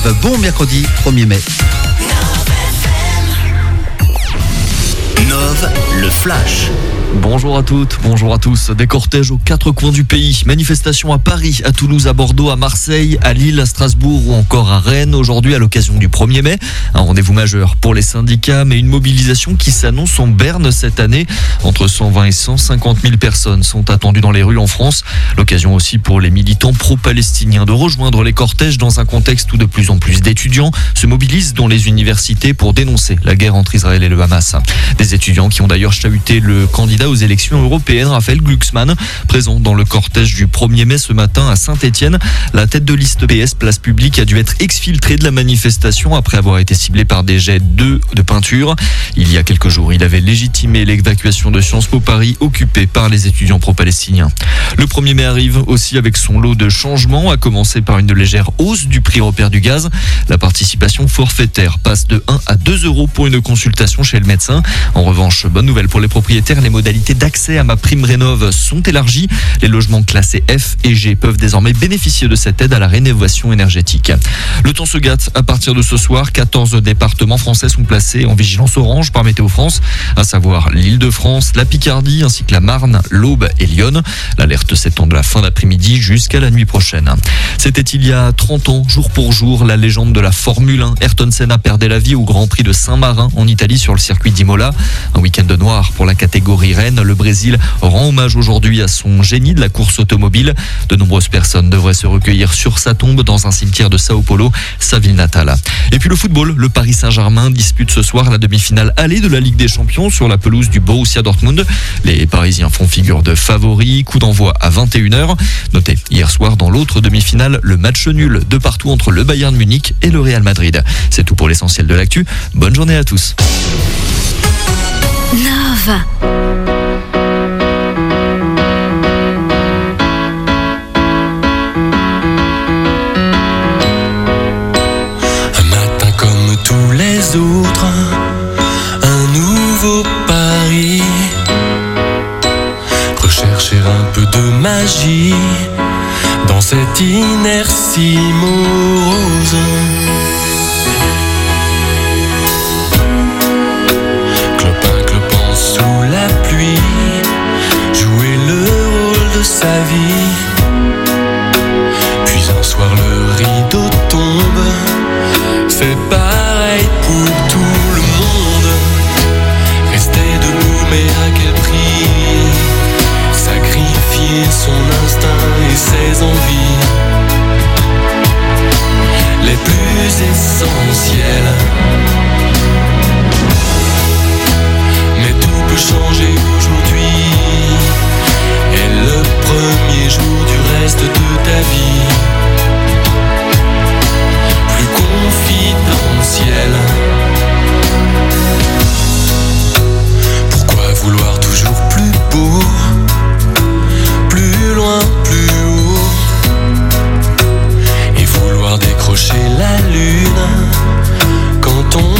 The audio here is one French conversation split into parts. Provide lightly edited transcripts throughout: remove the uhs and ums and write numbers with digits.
Nov. Bon mercredi 1er mai. Nov, le flash. Bonjour à toutes, bonjour à tous. Des cortèges aux quatre coins du pays. Manifestations à Paris, à Toulouse, à Bordeaux, à Marseille, à Lille, à Strasbourg ou encore à Rennes. Aujourd'hui, à l'occasion du 1er mai, un rendez-vous majeur pour les syndicats, mais une mobilisation qui s'annonce en berne cette année. Entre 120 et 150 000 personnes sont attendues dans les rues en France. L'occasion aussi pour les militants pro-palestiniens de rejoindre les cortèges dans un contexte où de plus en plus d'étudiants se mobilisent dans les universités pour dénoncer la guerre entre Israël et le Hamas. Des étudiants qui ont d'ailleurs chahuté le candidat aux élections européennes, Raphaël Glucksmann, présent dans le cortège du 1er mai ce matin à Saint-Étienne. La tête de liste PS Place Publique a dû être exfiltrée de la manifestation après avoir été ciblé par des jets de peinture. Il y a quelques jours, il avait légitimé l'évacuation de Sciences Po Paris occupée par les étudiants pro-palestiniens. Le 1er mai arrive aussi avec son lot de changements, à commencer par une légère hausse du prix repère du gaz. La participation forfaitaire passe de 1 à 2 euros pour une consultation chez le médecin. En revanche, bonne nouvelle pour les propriétaires, les modalités d'accès à MaPrimeRénov' sont élargies. Les logements classés F et G peuvent désormais bénéficier de cette aide à la rénovation énergétique. Le temps se gâte à partir de ce soir. 14 départements français sont placés en vigilance orange par Météo France, à savoir l'Île-de-France, la Picardie ainsi que la Marne, l'Aube et Lyon. L'alerte s'étend de la fin d'après-midi jusqu'à la nuit prochaine. C'était il y a 30 ans, jour pour jour, la légende de la Formule 1. Ayrton Senna perdait la vie au Grand Prix de Saint-Marin en Italie sur le circuit d'Imola. Un week-end noir pour la catégorie Rennes. Le Brésil rend hommage aujourd'hui à son génie de la course automobile. De nombreuses personnes devraient se recueillir sur sa tombe dans un cimetière de Sao Paulo, sa ville natale. Et puis le football, le Paris Saint-Germain dispute ce soir la demi-finale allée de la Ligue des Champions sur la pelouse du Borussia Dortmund. Les Parisiens font figure de favoris, coup d'envoi à 21h. Notez, hier soir dans l'autre demi-finale, le match nul de partout entre le Bayern Munich et le Real Madrid. C'est tout pour l'essentiel de l'actu. Bonne journée à tous. Nov. Tous les autres, un nouveau pari, rechercher un peu de magie dans cette inertie morose. Clopin sous la pluie, jouer le rôle de sa vie. Puis un soir le rideau tombe, fait pareil pour tout le monde. Rester debout, mais à quel prix? Sacrifier son instinct et ses envies les plus essentielles. Mais tout peut changer aujourd'hui, et le premier jour du reste de ta vie plus confidentiel. Pourquoi vouloir toujours plus beau, plus loin, plus haut, et vouloir décrocher la lune quand on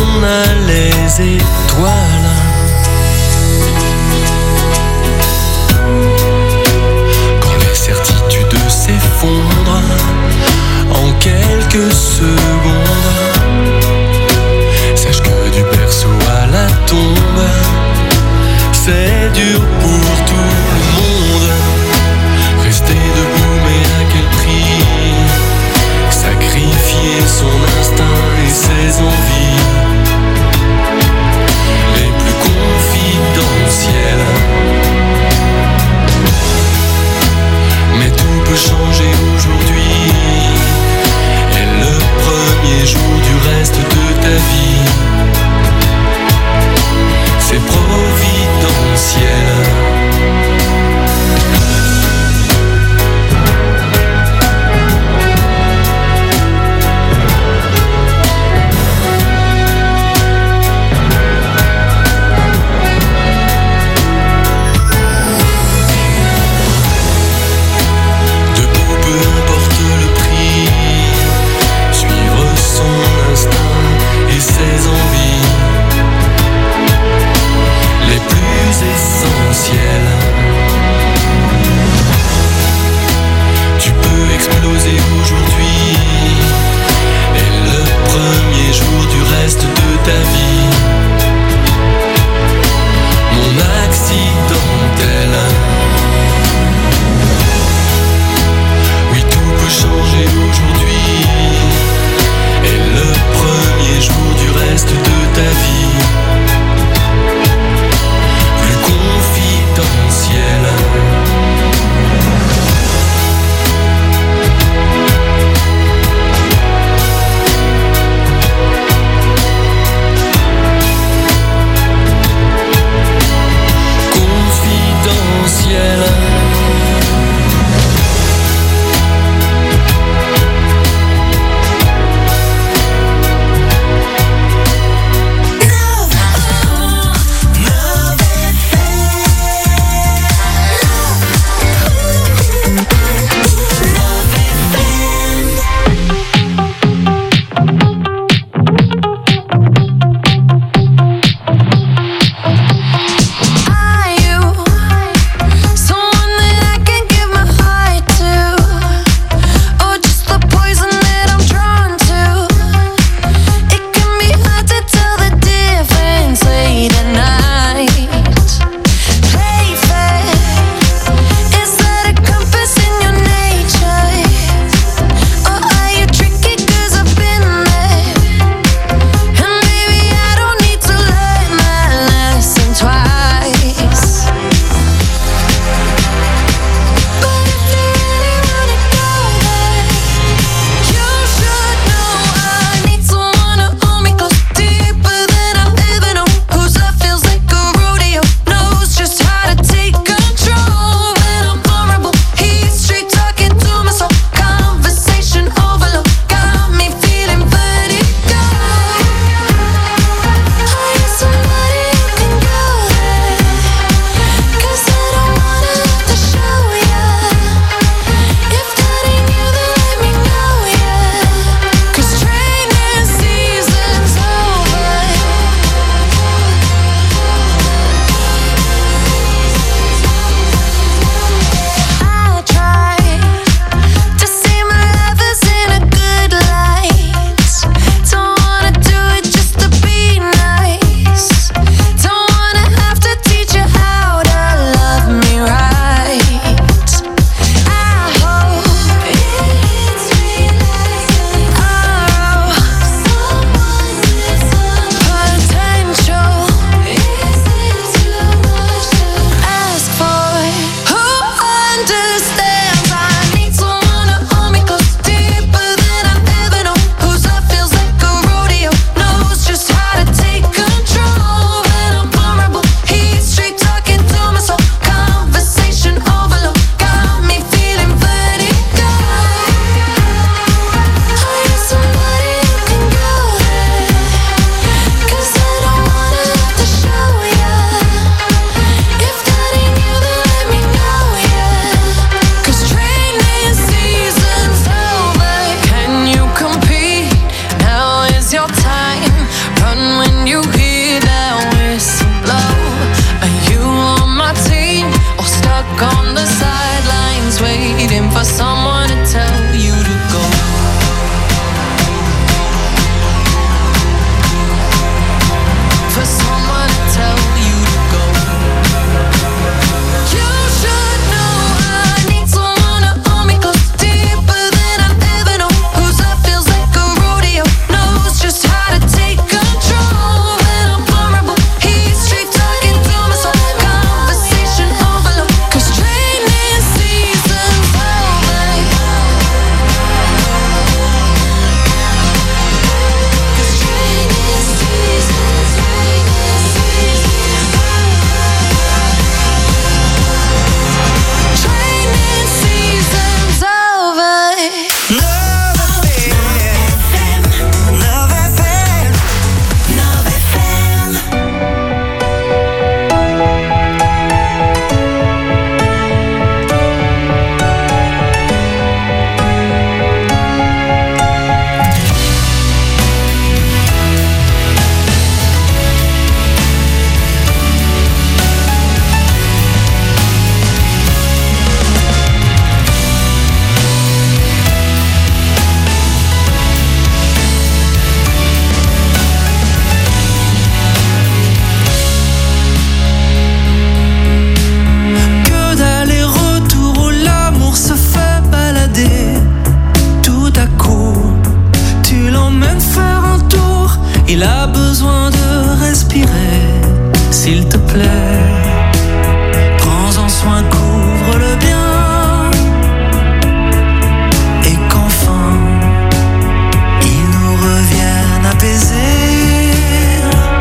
Il a besoin de respirer, s'il te plaît. Prends-en soin, couvre-le bien. Et qu'enfin, il nous revienne apaisé.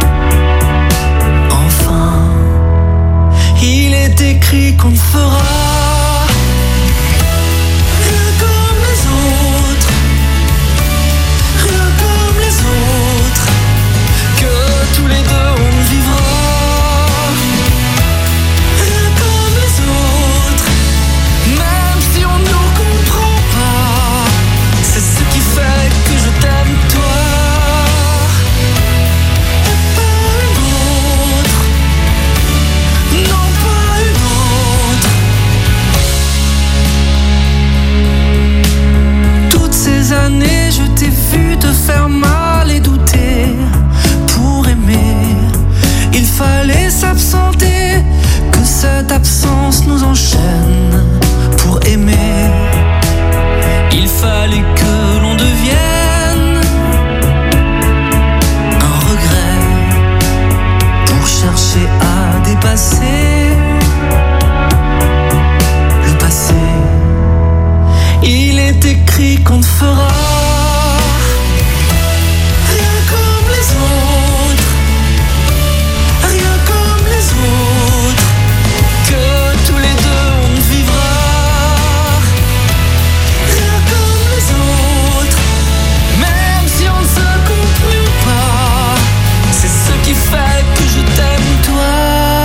Enfin, il est écrit qu'on ne fera rien comme les autres. Rien comme les autres. Que tous les deux on vivra rien comme les autres. Même si on ne nous comprend pas, c'est ce qui fait que je t'aime toi. Et pas une autre. Non, pas une autre. Toutes ces années je t'ai vu te faire mal et douter. Pour aimer, il fallait s'absenter. Que cette absence nous enchaîne. Pour aimer, il fallait que l'on devienne un regret. Pour chercher à dépasser le passé. Il est écrit qu'on ne fera rien comme les autres. Rien comme les autres. Que tous les deux on vivra rien comme les autres. Même si on ne se comprend pas, c'est ce qui fait que je t'aime toi.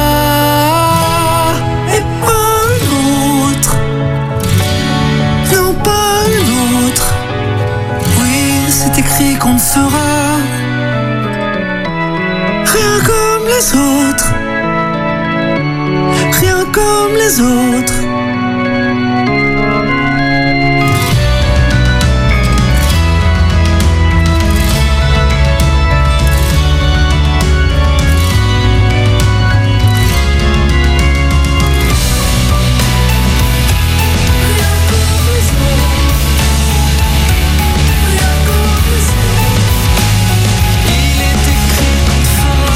Et pas une autre. Non, pas une autre. Oui, c'est écrit qu'on ne fera rien comme les autres. Rien comme les autres. Il est écrit qu'on fera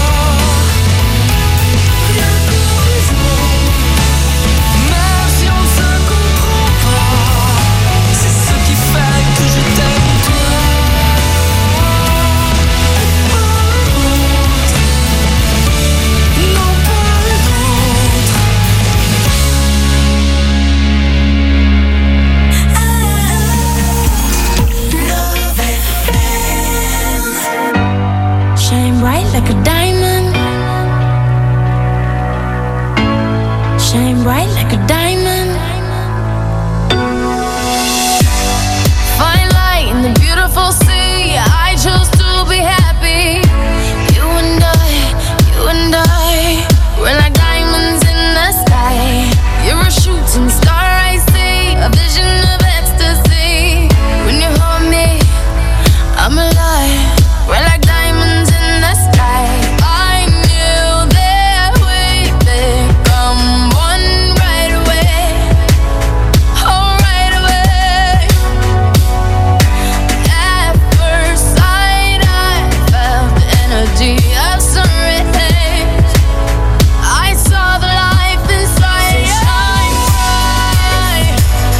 rien comme les autres. Même si on ne se comprend pas, c'est ce qui fait que je t'aime toi. Pas une autre. Non, pas une autre. Shine bright like a diamond. Shine bright like a diamond. Find light in the beautiful sea. I chose to be happy. You and I, we're like diamonds in the sky. You're a shooting star, I see, a vision of ecstasy. When you hold me, I'm alive. We're like diamonds in the sky. I knew that we'd become one right away. Oh, right away. At first sight, I felt the energy of sun rays. I saw the life inside. So shine bright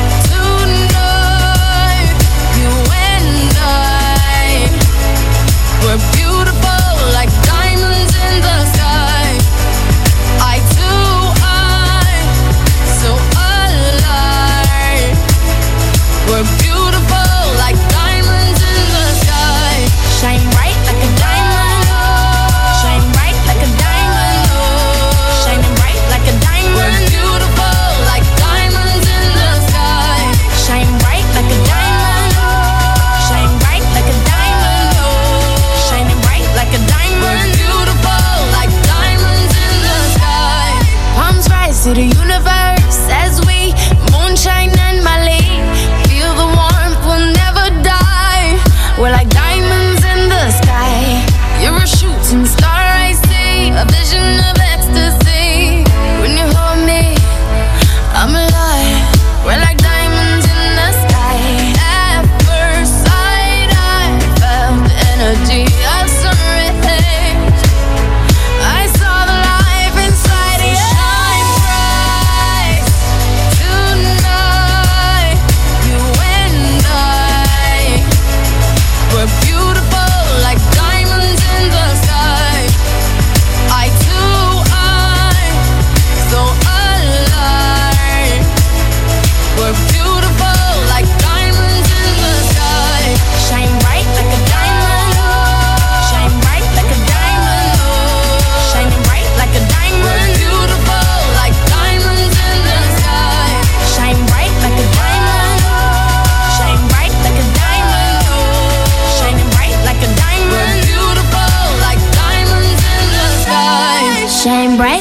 tonight. You and I, we're beautiful like diamonds in the sky. Eye to eye, so alive. We're beautiful like diamonds in the sky. Shine bright like a diamond. Shine bright like a diamond. Shining bright like a diamond. We're beautiful like diamonds in the sky. Shine bright like a diamond. Shine bright like a diamond. Shining bright like a diamond. We're beautiful like diamonds in the sky. Palms rise to the universe as we moonshine and Mali. Feel the warmth, we'll never die. We're like diamonds in the sky. You're a shooting star, I see, a vision of ecstasy. When you hold me, I'm alive. We're like diamonds in the sky. At first sight, I felt the energy of sun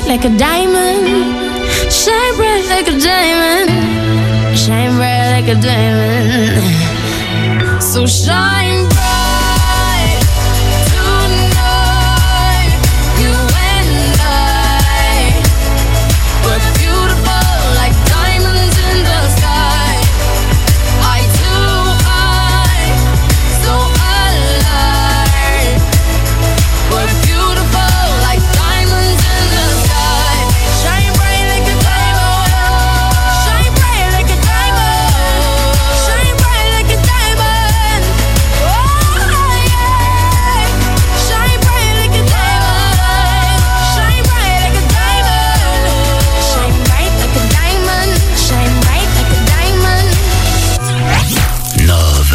like a diamond. Shine bright like a diamond. Shine bright like a diamond. So shine bright tonight. You and I, we're beautiful like diamonds in the sky. Eye to eye, so alive. We're beautiful like diamonds in the sky. Shine bright like a diamond. Shine bright like a diamond. Shine bright like a diamond. Oh yeah. Shine bright like a diamond. Shine bright like a diamond. Shine bright like a diamond. Shine bright like a diamond. Love.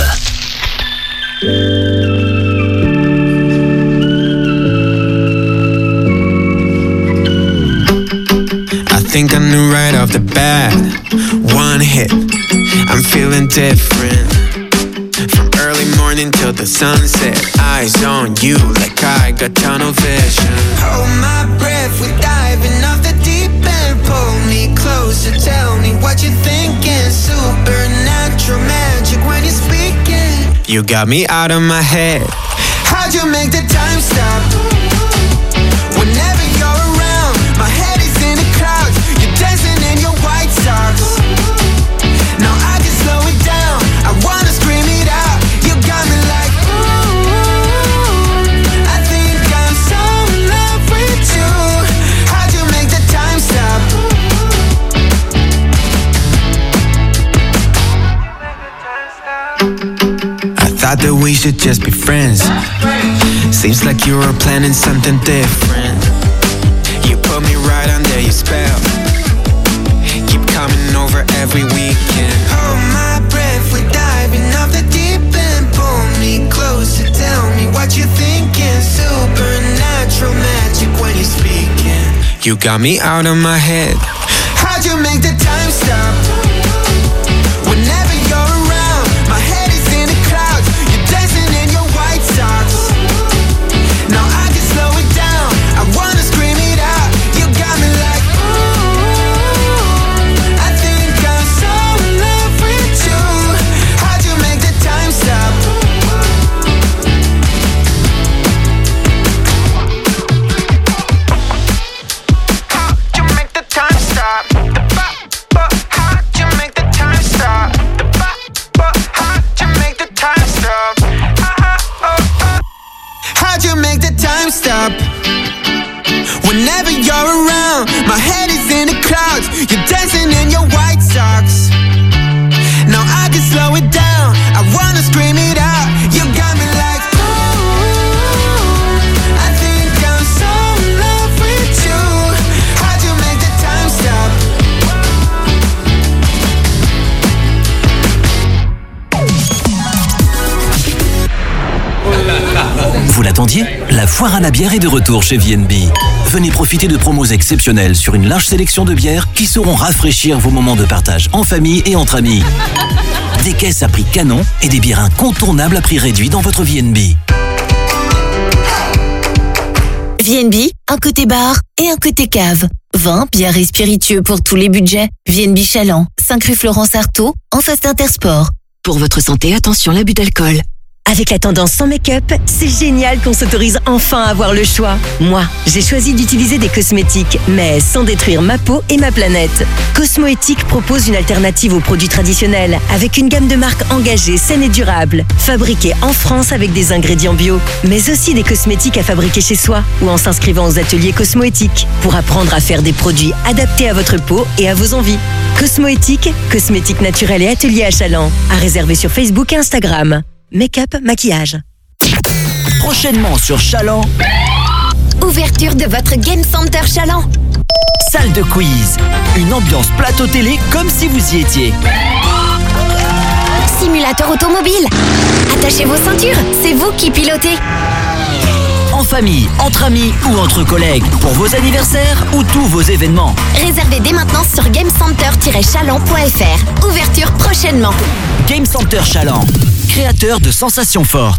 I think I knew right off the bat. One hit, I'm feeling different. From early morning till the sunset, eyes on you like I got tunnel vision. Hold my breath, we're diving off the deep end. Pull me closer, tell me what you're thinking. Supernatural magic when you're speaking. You got me out of my head. How'd you make the time stop? Whenever you're around, my head is in the clouds. You're dancing in your white socks. Now I can slow it down, I wanna scream it out. You got me like, ooh, I think I'm so in love with you. How'd you make the time stop? I thought that we should just be friends. Seems like you were planning something different. You put me right under your spell. Keep coming over every weekend. Hold my breath, we're diving off the deep end. Pull me closer, tell me what you're thinking. Supernatural magic when you're speaking. You got me out of my head. How'd you make the time stop? Whenever you're around, my head is in the clouds. You're dancing in your white socks. Now I can slow it down, I wanna scream it out. You got me like, ooh, I think I'm so in love with you. How'd you make the time stop? How'd you make the time stop? How'd you make the time stop? How'd you make the time stop? How'd you make the time stop? Whenever you're around, my head is in the clouds. You're dancing in your white socks. Now I can slow it down, I wanna scream it out. You got me like, ooh, I think I'm so in love with you. How'd you make the time stop? Vous l'attendiez? La foire à la bière est de retour chez VNB. Venez profiter de promos exceptionnelles sur une large sélection de bières qui sauront rafraîchir vos moments de partage en famille et entre amis. Des caisses à prix canon et des bières incontournables à prix réduit dans votre VNB. VNB, un côté bar et un côté cave. Vin, bière et spiritueux pour tous les budgets. VNB Chaland, 5 rue Florence Artaud, en face d'Intersport. Pour votre santé, attention l'abus d'alcool. Avec la tendance sans make-up, c'est génial qu'on s'autorise enfin à avoir le choix. Moi, j'ai choisi d'utiliser des cosmétiques, mais sans détruire ma peau et ma planète. Cosmoéthique propose une alternative aux produits traditionnels, avec une gamme de marques engagées, saines et durables, fabriquées en France avec des ingrédients bio, mais aussi des cosmétiques à fabriquer chez soi ou en s'inscrivant aux ateliers Cosmoéthique pour apprendre à faire des produits adaptés à votre peau et à vos envies. Cosmoéthique, cosmétiques naturels et ateliers à Chaland, à réserver sur Facebook et Instagram. Make-up, maquillage. Prochainement sur Chaland, Ouverture de votre Game Center Chaland. salle de quiz. Une ambiance plateau télé comme si vous y étiez. Simulateur automobile. Attachez vos ceintures, c'est vous qui pilotez. En famille, entre amis ou entre collègues, pour vos anniversaires ou tous vos événements. Réservez dès maintenant sur gamecenter-chaland.fr. Ouverture prochainement. Game Center Chaland, créateur de sensations fortes.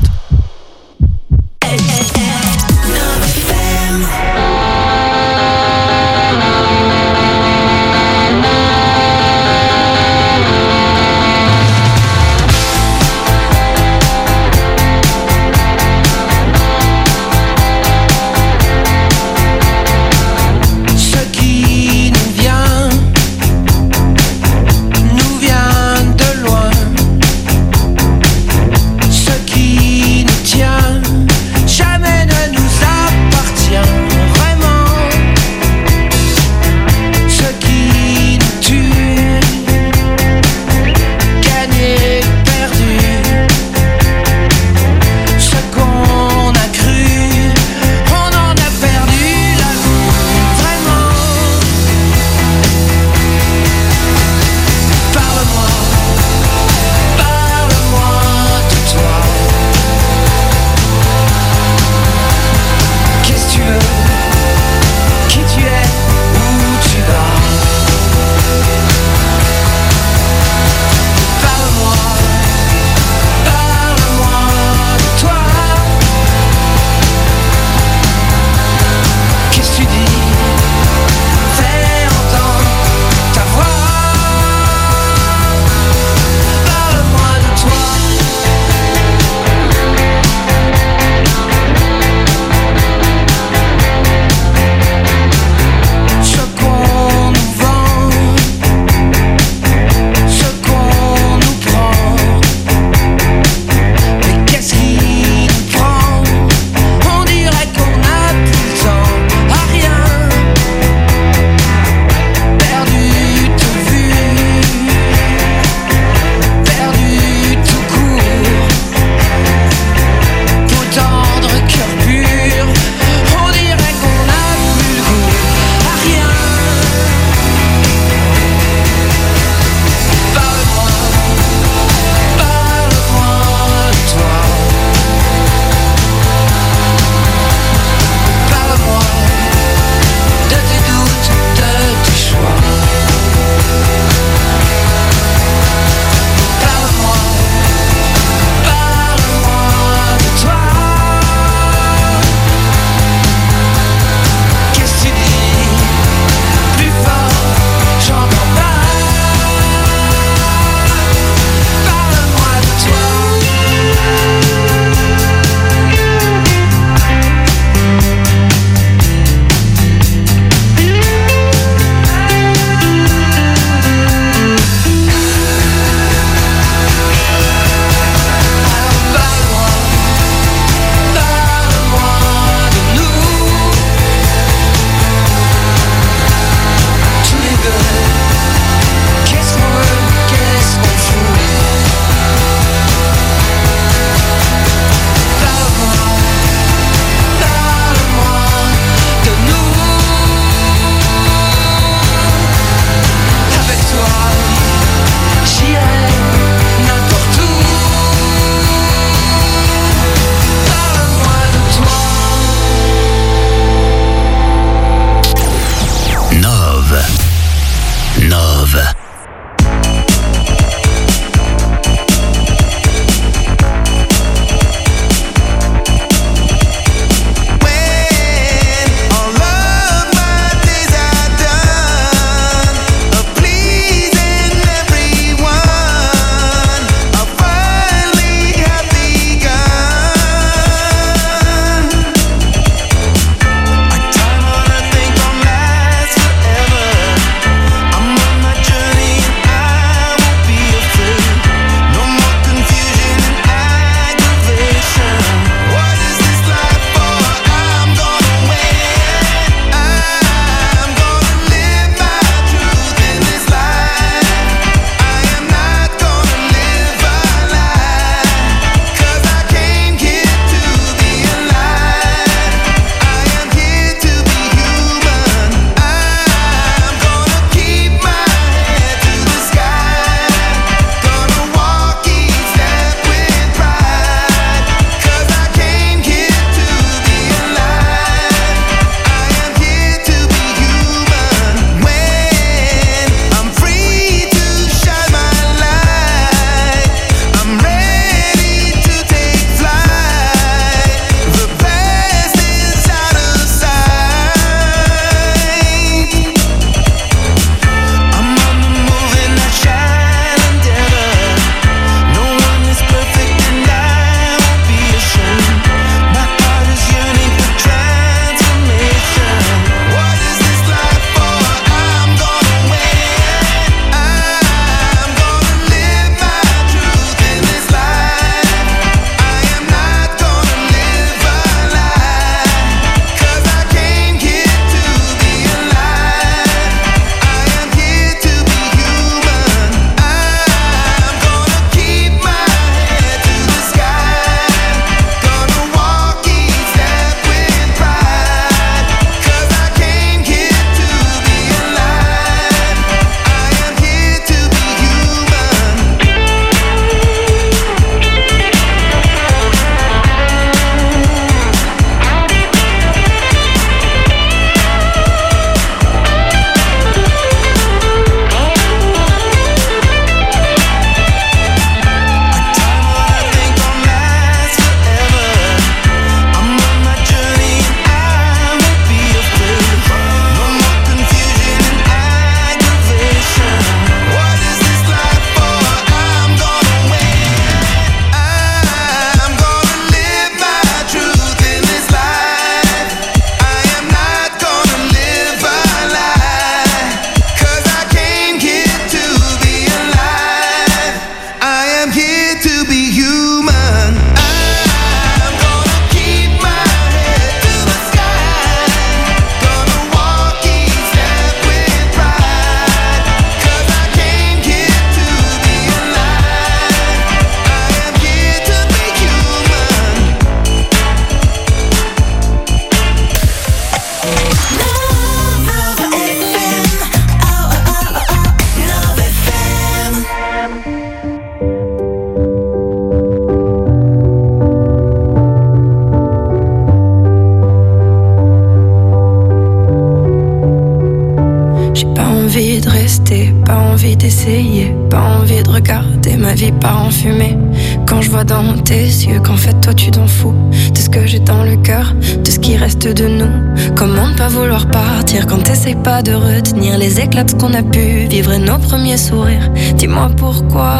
envie d'essayer, pas envie de regarder ma vie part en fumée. Quand je vois dans tes yeux qu'en fait toi tu t'en fous de ce que j'ai dans le cœur, de ce qui reste de nous. Comment ne pas vouloir partir quand t'essayes pas de retenir les éclats de ce qu'on a pu vivre et nos premiers sourires. Dis-moi pourquoi.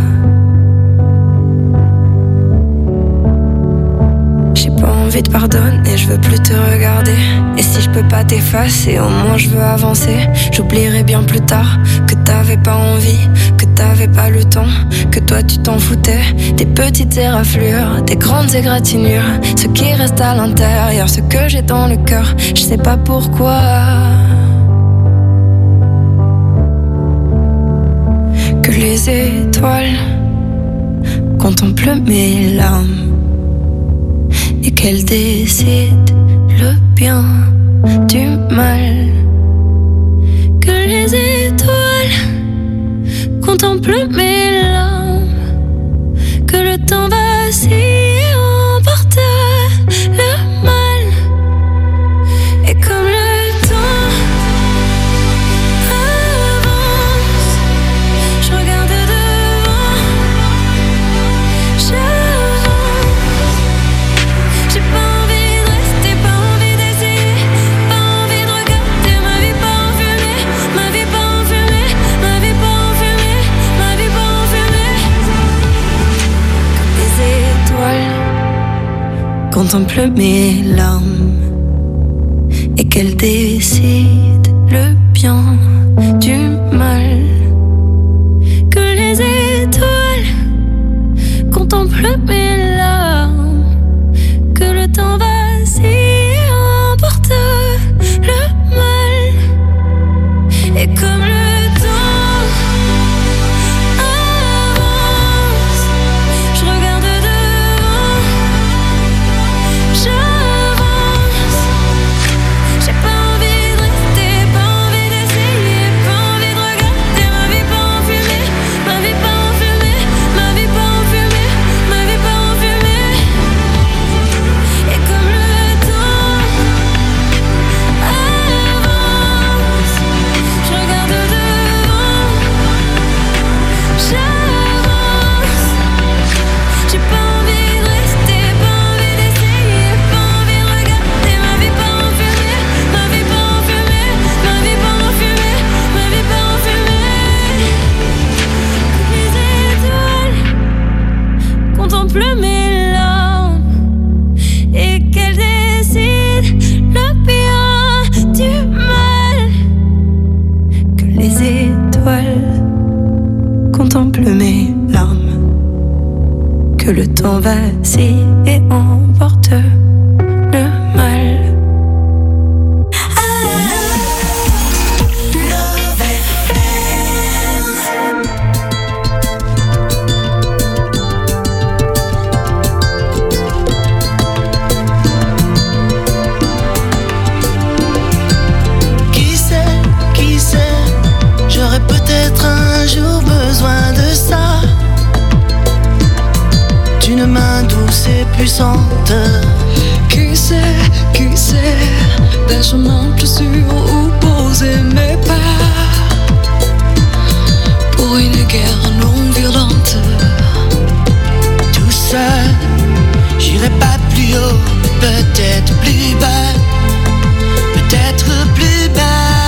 J'ai pas envie de pardonner, je veux plus te regarder. Et si je peux pas t'effacer, au moins je veux avancer. J'oublierai bien plus tard que t'avais pas envie, que t'avais pas le temps, que toi tu t'en foutais. Des petites éraflures, des grandes égratignures, ce qui reste à l'intérieur, ce que j'ai dans le cœur, je sais pas pourquoi. Que les étoiles contemplent mes larmes et qu'elles décident le bien du mal. Que les étoiles contemplent mes larmes, que le temps vacille et emporte le mal. Et comme le temps avance, je regarde devant, j'avance. J'ai pas envie de rester, pas envie d'essayer, pas envie de regarder ma vie pas en fumée, ma vie pas en fumée, ma vie pas en fumée, ma vie pas en fumée. Comme les étoiles contemplent mes larmes et qu'elles décident le bien du mal. Que les étoiles contemplent mes larmes, que le temps vacille et emporte le mal. Et comme le temps avance, je regarde devant, j'avance. J'ai pas envie de rester, pas envie d'essayer, pas envie de regarder ma vie pas en fumée, ma vie pas en fumée, ma vie pas en fumée, ma vie pas en fumée. Et comme le temps avance, je regarde devant, j'avance. J'ai pas envie de rester, pas envie d'essayer, pas envie de regarder ma vie pas en fumée, ma vie pas en fumée, ma vie pas en fumée, ma vie pas en fumée. Les étoiles contemplent mes larmes et qu'elles décident le bien du mal. Que les étoiles contemplent mes larmes, que le temps vacille et emporte le mal. Qui sait, j'aurais peut-être un jour besoin de ça, d'une main douce et puissante. Qui sait, d'un chemin plus sûr où poser mes pas, pour une guerre non violente. Tout seul, j'irai pas plus haut, peut-être plus bas, peut-être plus bas.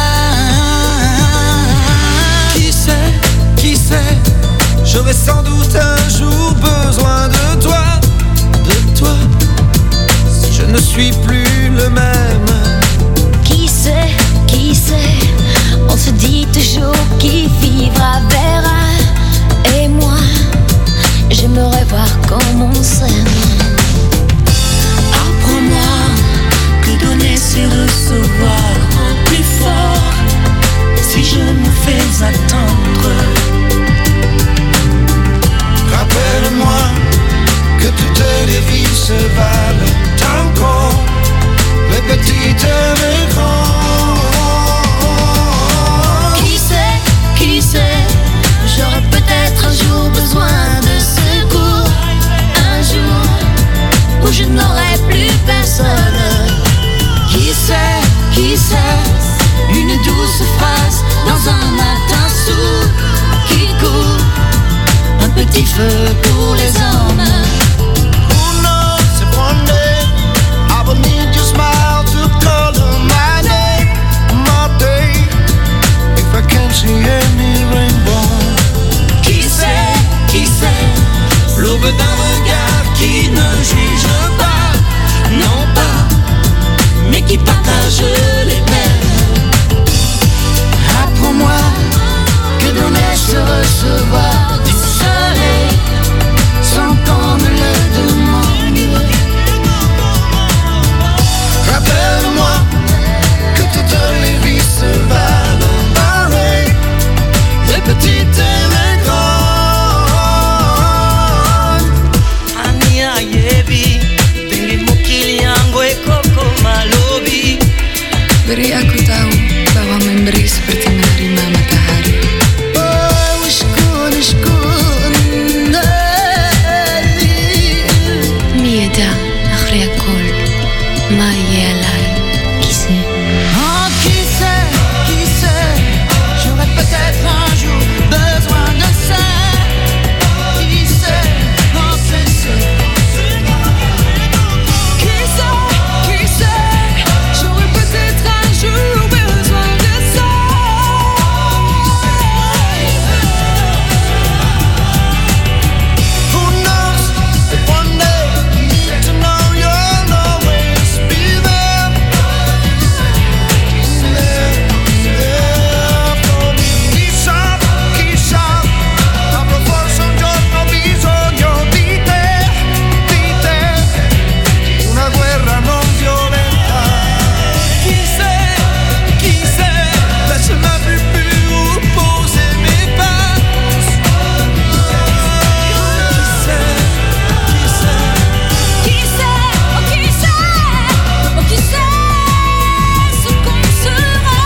Qui sait, j'aurai sans doute un jour besoin de toi, si je ne suis plus le même. Qui sait, on se dit toujours qui vivra verra. Et moi, j'aimerais voir comment on s'aime. Apprends-moi que donner c'est recevoir en plus fort, si je me fais attendre. Rappelle-moi que toutes les vies se valent tant qu'on, les petites et les grands. Qui sait, j'aurai peut-être un jour besoin de secours. Un jour, cheveux pour les hommes. Who knows if one day I will need your smile to color my day, my day. If I can't see any rainbow. Qui sait, l'aube d'un regard qui ne juge pas, non pas, mais qui partage les peines. Apprends-moi que donner se recevoir du soleil sans qu'on me le demande. Rappelle-moi que toutes les vies se valent pareil, les petites et les grandes. Ania yebi, bengi mokili yangu e koko malobi. Beri aku tahu bahwa memberi seperti menerima matahari. Oh, ushkun, מידע אחרי הכל, מה יהיה עליי? כי זה oh, qui sait, j'aurais peut-être un jour besoin de ça. Qui sait, oh, c'est sûr. Qui sait, j'aurais peut-être un jour besoin de ça. Who knows if one day you need to know you'll always be there, there for me. Chissà, avrò forse un giorno bisogno di te, una guerra non violenta. Chi sait, laisse-moi plus poser mes pas. Qui sait ce qu'on sera.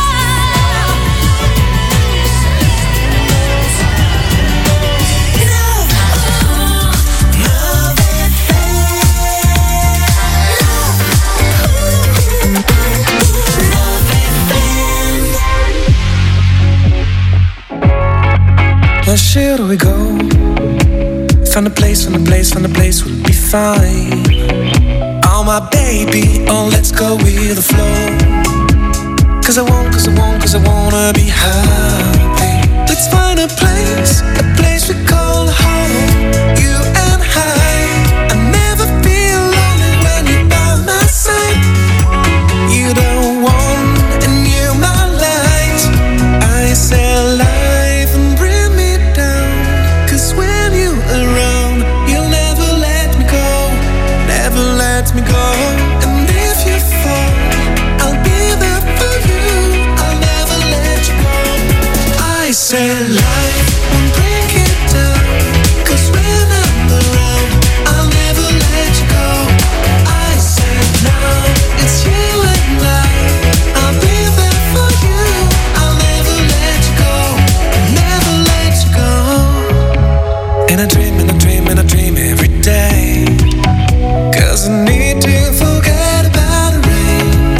Well, should we go? Find a place we'll be fine. Oh my baby, oh let's go with the flow. Cause I wanna be happy. Let's find a place we call home. You and I never feel lonely when you're by my side. You don't want and you're my light. I say life and bring me down. Cause when you're around, you'll never let me go. Never let me go. And if you fall, I'll be there for you. I'll never let you go. I say life won't break it down. Cause when I'm around, I'll never let you go. I say now, it's you and I. I'll be there for you. I'll never let you go. Never let you go. And I dream every day. Cause I need to forget about the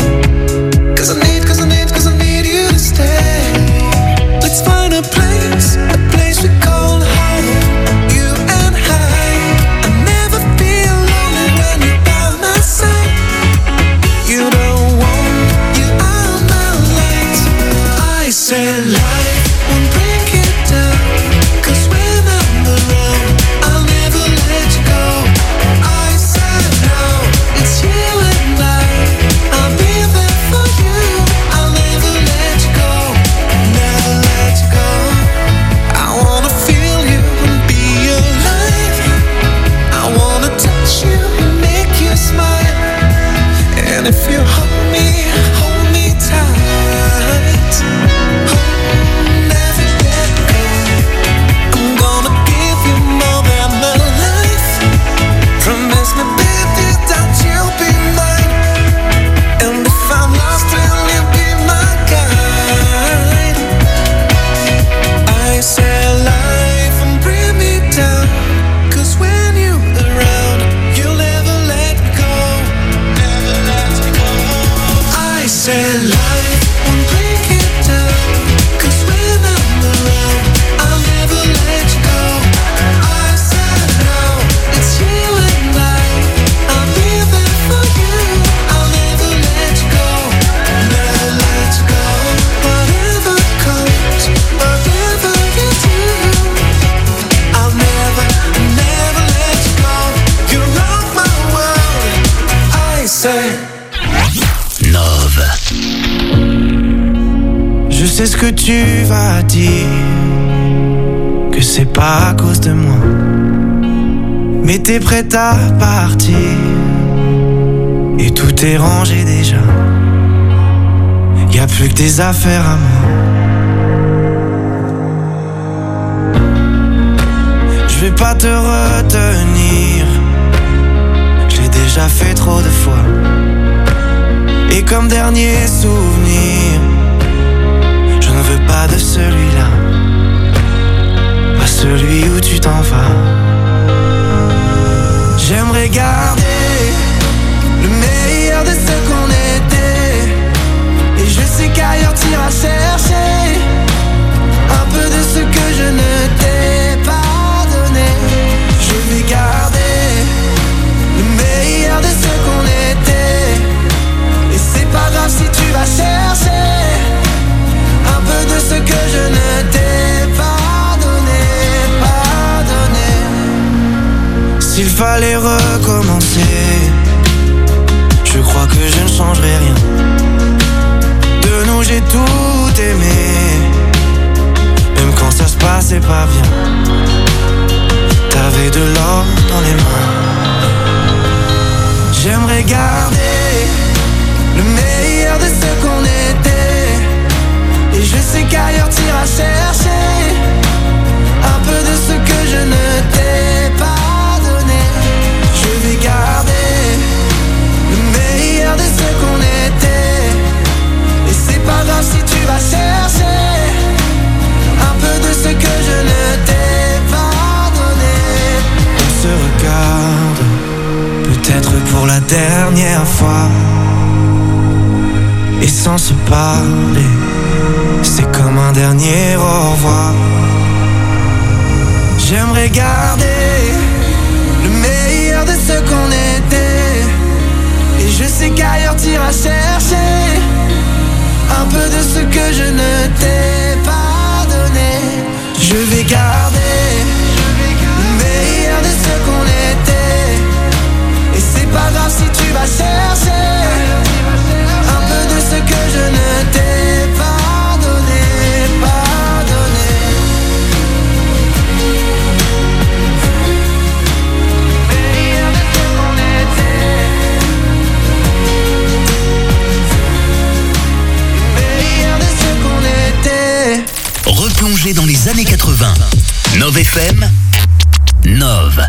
rain. Cause I need you to stay. Let's find a place Nove. Je sais ce que tu vas dire, que c'est pas à cause de moi. Mais t'es prête à partir, et tout est rangé déjà. Y'a plus que des affaires à moi. Je vais pas te retenir, j'ai déjà fait trop de fois. Et comme dernier souvenir, je ne veux pas de celui-là, pas celui où tu t'en vas. J'aimerais garder le meilleur de ce qu'on était, et je sais qu'ailleurs t'iras chercher un peu de ce que je ne t'ai pas donné. Je vais garder le meilleur de ce qu'on était, et c'est pas grave si tu vas chercher un peu de ce que je ne t'ai pas donné, pas donné. S'il fallait recommencer, je crois que je ne changerai rien. De nous j'ai tout aimé, même quand ça se passait pas bien. T'avais de l'or dans les mains. J'aimerais garder le meilleur de ce qu'on était, et je sais qu'ailleurs t'iras chercher un peu de ce que je ne t'ai pas donné. Je vais garder le meilleur de ce qu'on était, et c'est pas grave si tu vas chercher un peu de ce que je ne t'ai pas donné. On se regarde, peut-être pour la dernière fois, et sans se parler, c'est comme un dernier au revoir. J'aimerais garder le meilleur de ce qu'on était, et je sais qu'ailleurs t'iras chercher un peu de ce que je ne t'ai pas donné. Je vais garder le meilleur de ce qu'on était, et c'est pas grave si tu vas chercher un peu de ce que je ne t'ai pas donné, pas donné. Meilleur de ce qu'on était, meilleur de ce qu'on était. Replongez dans les années 80. Nove FM. Nove.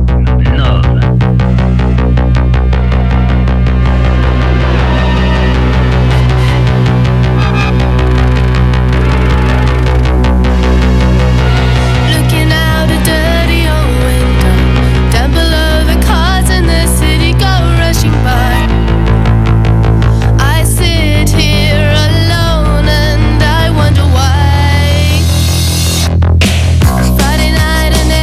Looking out a dirty old window, down below the cars in the city go rushing by. I sit here alone and I wonder why. Friday night and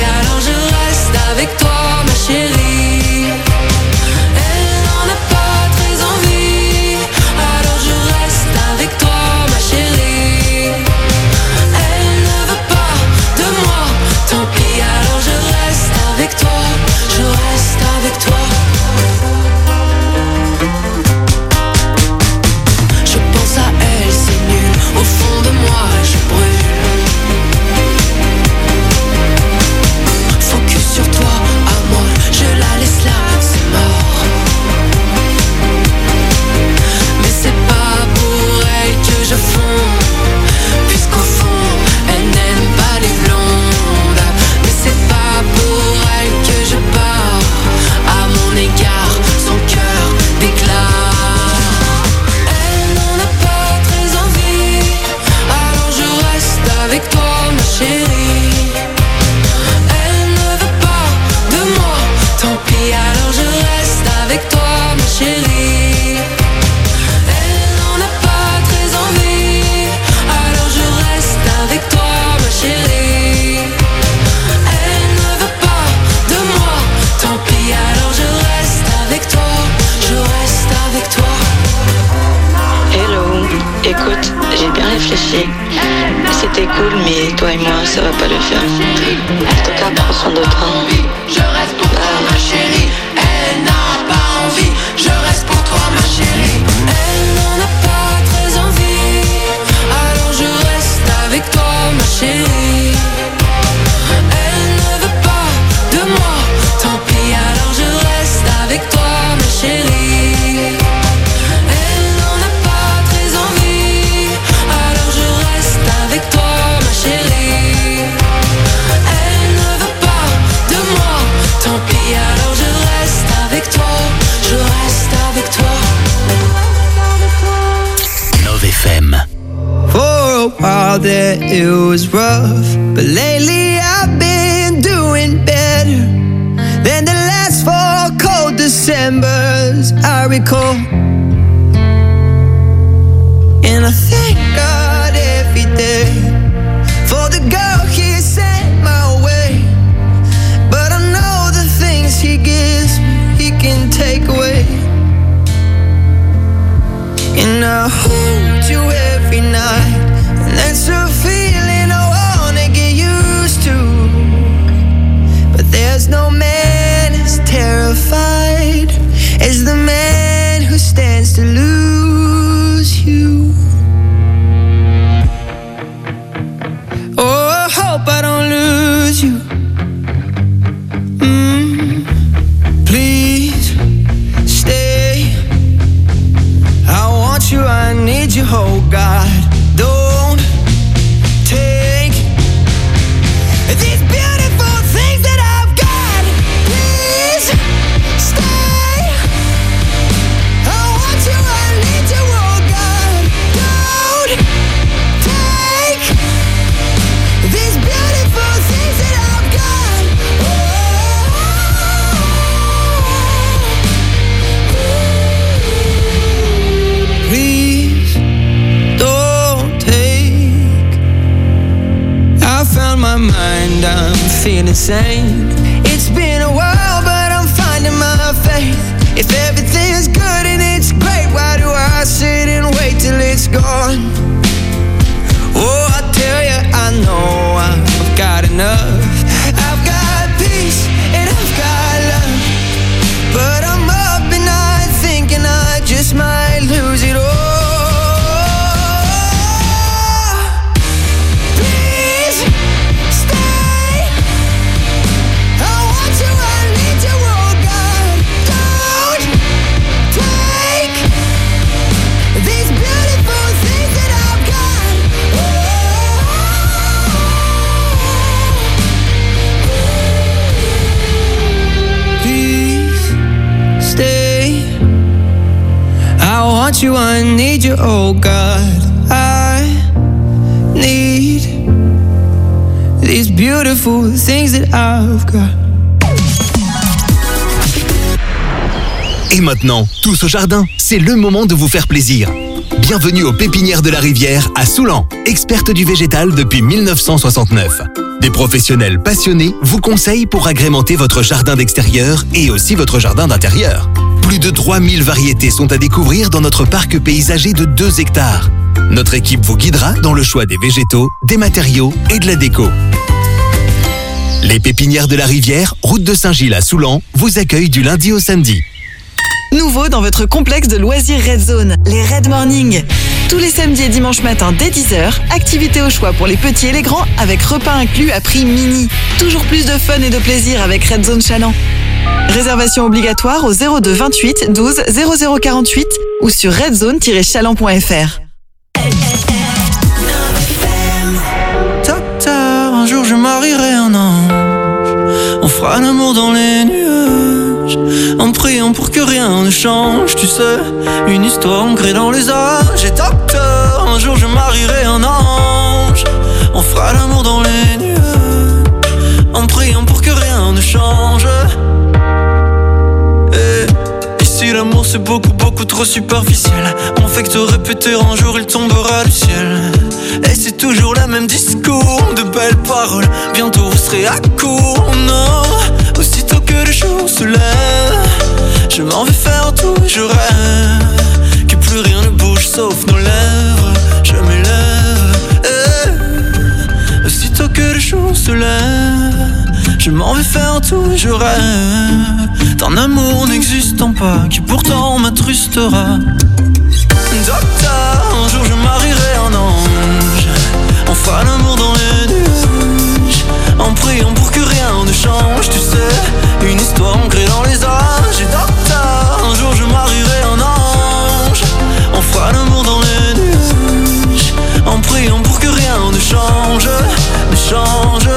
alors je reste avec toi ma chérie. Elle n'en a pas très envie, alors je reste avec toi ma chérie. Elle ne veut pas de moi, tant pis, alors je reste avec toi, je reste avec toi. Je pense à elle, c'est nul, au fond de moi je brûle. Focus sur toi, à moi, je la laisse là, c'est mort. Mais c'est pas pour elle que je fonds, puisqu'au fond, elle n'aime pas les blondes. Mais c'est pas pour elle que je pars, à mon égard, son cœur déclare. Elle n'en a pas très envie, alors je reste avec toi ma chérie. Elle ne veut pas de moi, tant pis, alors je reste avec toi ma chérie. Elle n'en a pas très envie, alors je reste avec toi ma chérie. Elle ne veut pas de moi, tant pis, alors je reste avec toi, je reste avec toi. Hello, écoute, j'ai bien réfléchi. C'était cool, mais toi et moi, ça va pas le faire. En tout cas, prends soin de toi. Je reste pour toi ma chérie. Elle n'a pas envie, je reste pour toi ma chérie. Elle n'en a pas très envie, alors je reste avec toi ma chérie. Elle ne veut pas de moi, tant pis, alors je reste avec toi ma chérie. Elle n'en a pas très envie, alors je reste avec toi ma chérie. Elle ne veut pas de moi, tant pis, alors je reste avec toi, je reste avec toi. Nove FM. For a while there it was rough, but lately I've been doing better than the last 4 cold Decembers I recall. And I thank God every day for the girl He sent my way. But I know the things He gives me, He can take away. And I hold you every night, and that's a feeling I wanna get used to. But there's no man as terrified as the man who stands to lose you. Oh, I hope I don't lose you. Please stay. I want you, I need you, oh God. Don't take these beautiful things that I've got. Please stay. I want you, I need you, oh God. Don't take these beautiful things that I've got. Please don't take. I found my mind, I'm feeling sane. It's been a while, but I'm finding my faith. If everything's good and it's great, why do I sit and wait till it's gone? Oh, I tell you, I know I've got enough. I've got peace and I've got love, but I'm up at night thinking I just might lose it all. Please stay. I want you, I need you, oh God. Don't take these beautiful things that I've got. Please stay. I want you, I need you, oh God. I need these beautiful things that I've got. Et maintenant, tous au jardin, c'est le moment de vous faire plaisir. Bienvenue aux Pépinières de la Rivière à Soulan, experte du végétal depuis 1969. Des professionnels passionnés vous conseillent pour agrémenter votre jardin d'extérieur et aussi votre jardin d'intérieur. Plus de 3000 variétés sont à découvrir dans notre parc paysager de 2 hectares. Notre équipe vous guidera dans le choix des végétaux, des matériaux et de la déco. Les Pépinières de la Rivière, route de Saint-Gilles à Soulan, vous accueillent du lundi au samedi. Nouveau dans votre complexe de loisirs Red Zone, les Red Morning. Tous les samedis et dimanches matin dès 10h, activités au choix pour les petits et les grands avec repas inclus à prix mini. Toujours plus de fun et de plaisir avec Red Zone Chaland. Réservation obligatoire au 02 28 12 00 48 ou sur redzone-chaland.fr. Docteur, un jour je marierai un ange. On fera l'amour dans les nuages, en priant pour que rien ne change. Tu sais, une histoire ancrée dans les âges. Et docteur, un jour je marierai un ange. On fera l'amour dans les nuages, en priant pour que rien ne change. Et ici l'amour c'est beaucoup beaucoup trop superficiel. On fait que te répéter, un jour il tombera du ciel. Et c'est toujours le même discours, de belles paroles. Bientôt vous serez à court, non. Aussitôt que le jour se lève, je m'en vais faire tout et je rêve que plus rien ne bouge sauf nos lèvres. Je m'élève, aussitôt que le jour se lève, je m'en vais faire tout et je rêve d'un amour n'existant pas qui pourtant m'attrustera. Docteur, un jour je marierai un ange. On fera l'amour dans les nuages, en priant pour que rien ne change. Tu sais, une histoire ancrée dans les âges. Et docteur, un jour je marierai un ange. On fera l'amour dans les nuages, en priant pour que rien ne change, ne change.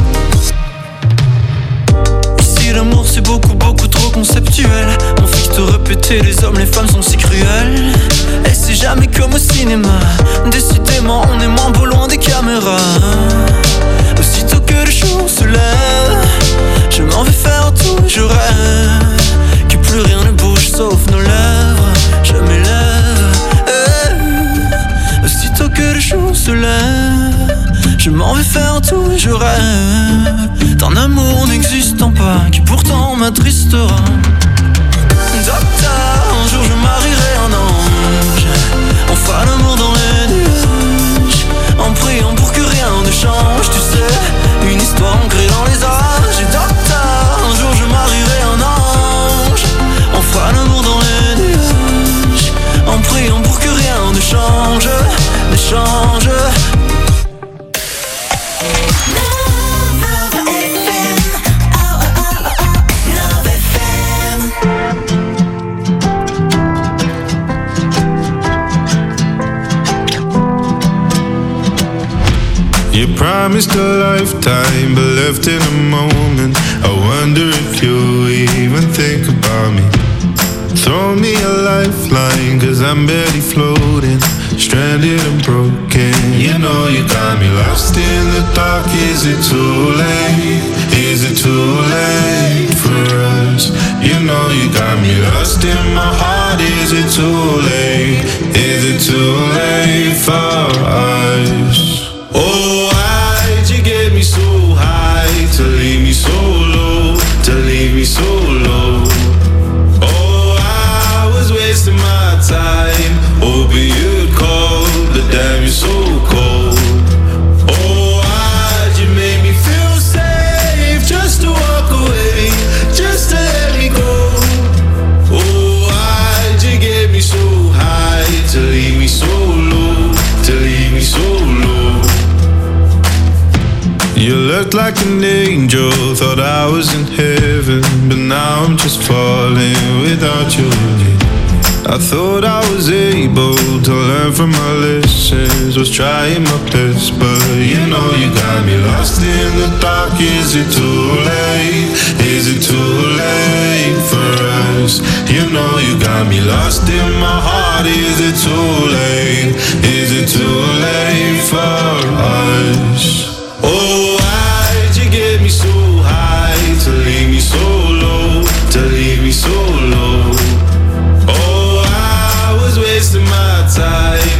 Ici l'amour c'est beaucoup beaucoup trop conceptuel. On fait que te répéter, les hommes, les femmes sont si cruels. Et c'est jamais comme au cinéma. Décidément on est moins beau loin des caméras. Aussitôt que le jour se lève, je m'en vais faire tout et je rêve que plus rien ne bouge sauf nos lèvres. Je m'élève, aussitôt que le jour se lève, je m'en vais faire tout et je rêve d'un amour n'existant pas qui pourtant m'attristera. Docteur, un jour je marierai un ange. On fera l'amour dans les nuages, en priant pour que rien ne change. Tu sais, une histoire ancrée dans les âges. Et docteur, un jour je marierai un ange. On fera l'amour dans les nuages, en priant pour que rien ne change, ne change. You promised a lifetime, but left in a moment. I wonder if you even think about me. Throw me a lifeline, cause I'm barely floating, stranded and broken. You know you got me lost in the dark. Is it too late? Is it too late for us? You know you got me lost in my heart. Is it too late? Is it too late for us? Oh, why'd you get me so high to leave me so low, to leave me so low? Oh, I was wasting my time, hoping you'd call, but damn you're so cold. Oh, why'd you make me feel safe just to walk away, just to let me go? Oh, why'd you get me so high to leave me so low, to leave me so low? You looked like an angel, thought I was in heaven, but now I'm just falling without you. I thought I was able to learn from my lessons, was trying my best, but you know you got me lost in the dark. Is it too late? Is it too late for us? You know you got me lost in my heart. Is it too late? Is it too late for us? Oh, why'd you get me so high to leave me so low, to leave me so low? Oh, I was wasting my time,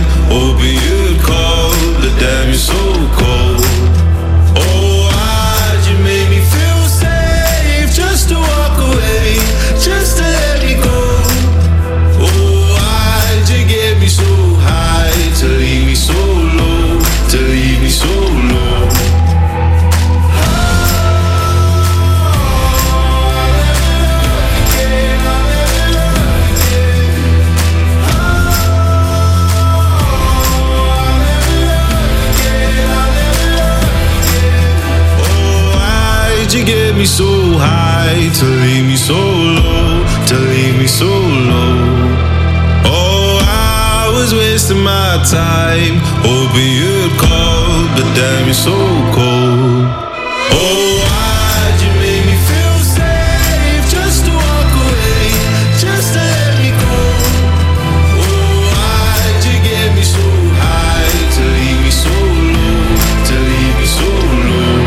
you get me so high to leave me so low, to leave me so low? Oh, I was wasting my time, hoping you'd call, but damn, you're so cold. Oh, why'd you make me feel safe just to walk away, just to let me go? Oh, why'd you get me so high to leave me so low, to leave me so low?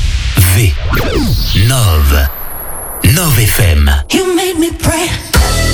N-O-V. Nove FM. You made me pray.